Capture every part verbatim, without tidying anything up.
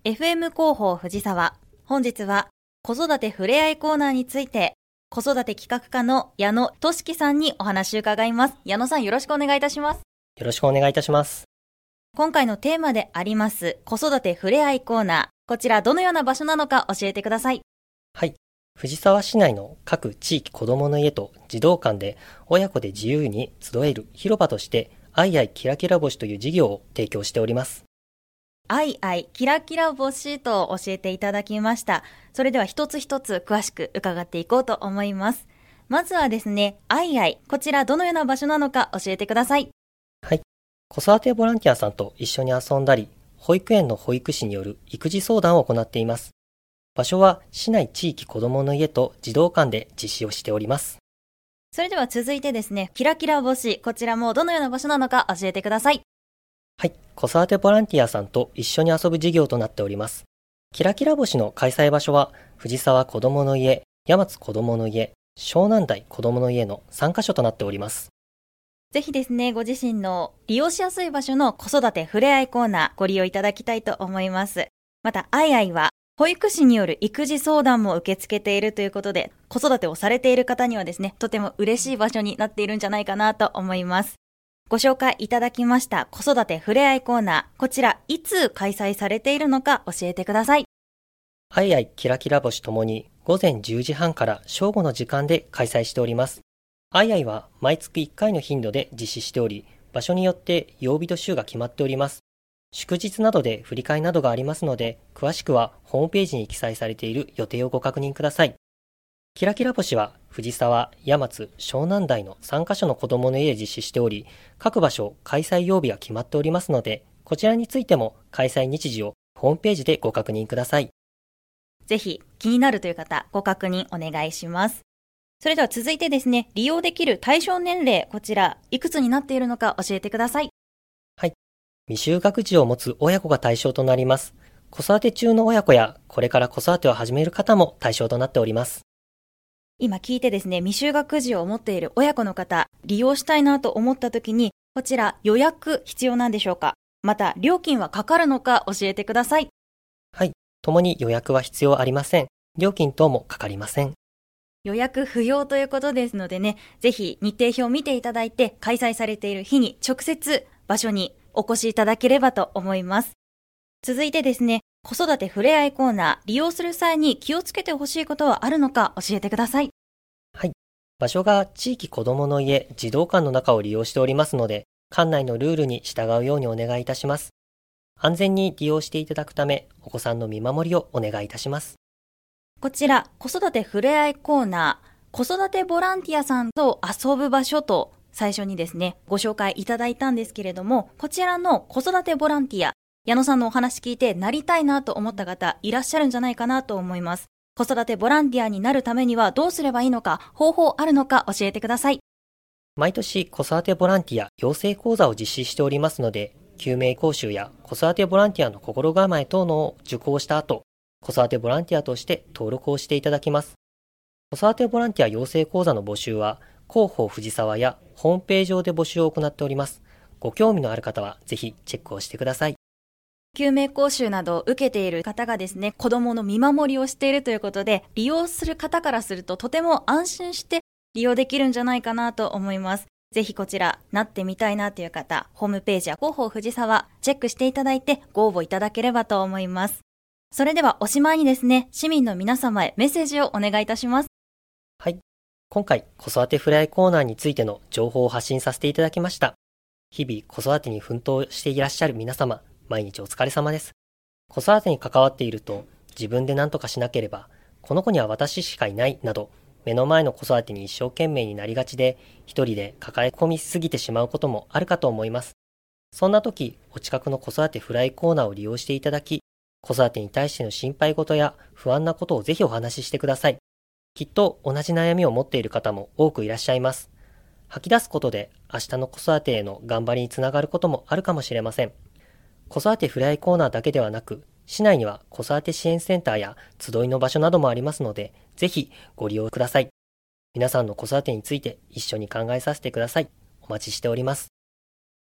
エフエム 広報藤沢。本日は子育てふれあいコーナーについて子育て企画課の矢野俊樹さんにお話を伺います。矢野さん、よろしくお願いいたします。 よろしくお願いいたします。 今回のテーマであります子育てふれあいコーナー、こちらどのような場所なのか教えてください。 はい。藤沢市内の各地域子どもの家と児童館で親子で自由に集える広場としてアイアイキラキラ星という事業を提供しております。 アイアイキラキラ星と教えていただきました。それでは一つ一つ詳しく伺っていこうと思います。まずはですね、アイアイ、こちらどのような場所なのか教えてください。 はい。子育てボランティアさんと一緒に遊んだり、保育園の保育士による育児相談を行っています。場所は市内地域子どもの家と児童館で実施をしております。 それでは続いてですね、キラキラ星、こちらもどのような場所なのか教えてください。 はい。子育てボランティアさんと一緒に遊ぶ事業となっております。キラキラ星の開催場所は、藤沢子どもの家、山津子どもの家、湘南台子どもの家のさんカ所となっております。 ぜひですね、ご自身の利用しやすい場所の子育てふれあいコーナーご利用いただきたいと思います。また、アイアイは保育士による育児相談も受け付けているということで、子育てをされている方にはですね、とても嬉しい場所になっているんじゃないかなと思います。ご紹介いただきました子育てふれあいコーナー、こちらいつ開催されているのか教えてください。 アイアイキラキラ星ともに午前じゅうじはんから正午の時間で開催しております。アイアイは毎月いっかいの頻度で実施しており、場所によって曜日と週が決まっております。祝日などで振り替えなどがありますので、詳しくはホームページに記載されている予定をご確認ください。キラキラ星は藤沢、山津、湘南台のさんカ所の子どもの家で実施しており、各場所開催曜日が決まっておりますので、こちらについても開催日時をホームページでご確認ください。 ぜひ気になるという方、ご確認お願いします。それでは続いてですね、利用できる対象年齢、こちらいくつになっているのか教えてください。 はい。未就学児を持つ親子が対象となります。子育て中の親子やこれから子育てを始める方も対象となっております。 今聞いてですね、未就学児を持っている親子の方、利用したいなと思った時に、こちら予約必要なんでしょうか？また料金はかかるのか教えてください。 はい。ともに予約は必要ありません。料金等もかかりません。 予約不要ということですのでね、ぜひ日程表を見ていただいて、開催されている日に直接場所にお越しいただければと思います。続いてですね、子育てふれあいコーナー、利用する際に気をつけてほしいことはあるのか教えてください。 はい。場所が地域子どもの家、児童館の中を利用しておりますので、館内のルールに従うようにお願いいたします。安全に利用していただくため、お子さんの見守りをお願いいたします。 こちら、子育てふれあいコーナー、子育てボランティアさんと遊ぶ場所と最初にですね、ご紹介いただいたんですけれども、こちらの子育てボランティア、矢野さんのお話聞いてなりたいなと思った方いらっしゃるんじゃないかなと思います。子育てボランティアになるためにはどうすればいいのか、方法あるのか教えてください。 毎年子育てボランティア養成講座を実施しておりますので、救命講習や子育てボランティアの心構え等のを受講した後、子育てボランティアとして登録をしていただきます。子育てボランティア養成講座の募集は、広報藤沢やホームページ上で募集を行っております。ご興味のある方はぜひチェックをしてください。 救命講習などを受けている方がですね、子供の見守りをしているということで、利用する方からするととても安心して利用できるんじゃないかなと思います。ぜひこちら、なってみたいなという方、ホームページや広報藤沢、チェックしていただいてご応募いただければと思います。それではおしまいにですね、市民の皆様へメッセージをお願いいたします。 はい。今回、子育てふれあいコーナーについての情報を発信させていただきました。日々子育てに奮闘していらっしゃる皆様、毎日お疲れ様です。子育てに関わっていると、自分で何とかしなければ、この子には私しかいないなど、目の前の子育てに一生懸命になりがちで、一人で抱え込みすぎてしまうこともあるかと思います。そんな時、お近くの子育てフライコーナーを利用していただき、子育てに対しての心配事や不安なことをぜひお話ししてください。きっと同じ悩みを持っている方も多くいらっしゃいます。吐き出すことで明日の子育てへの頑張りにつながることもあるかもしれません。子育てフライコーナーだけではなく、市内には子育て支援センターや集いの場所などもありますので、ぜひご利用ください。皆さんの子育てについて一緒に考えさせてください。お待ちしております。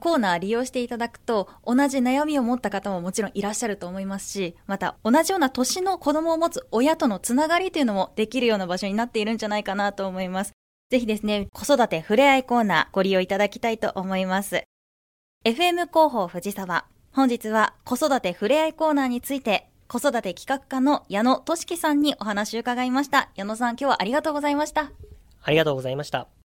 コーナー利用していただくと、同じ悩みを持った方ももちろんいらっしゃると思いますし、また同じような年の子供を持つ親とのつながりというのもできるような場所になっているんじゃないかなと思います。ぜひですね、子育てふれあいコーナーご利用いただきたいと思います。エフエム 広報藤沢、本日は子育てふれあいコーナーについて、子育て企画課の矢野俊樹さんにお話を伺いました。矢野さん、今日はありがとうございました。 ありがとうございました。